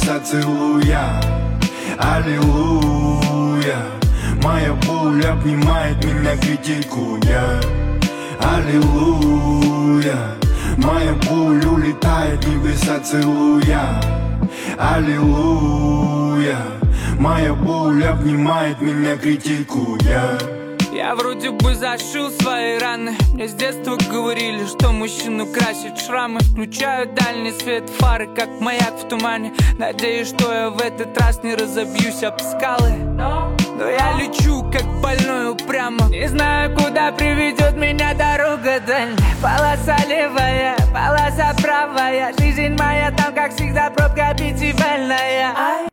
небеса целуя. Аллилуйя. Моя боль обнимает меня, критикуя. Аллилуйя. Моя боль улетает, небеса целуя. Аллилуйя. Моя боль обнимает меня, критикуя. Я вроде бы зашил свои раны. Мне с детства говорили, что мужчину красят шрамы. Включаю дальний свет фары, как маяк в тумане. Надеюсь, что я в этот раз не разобьюсь об скалы. Но я лечу, как больной упрямо. Не знаю, куда приведет меня дорога дальняя. Полоса левая, полоса правая. Жизнь моя там, как всегда, пробка пятибалльная.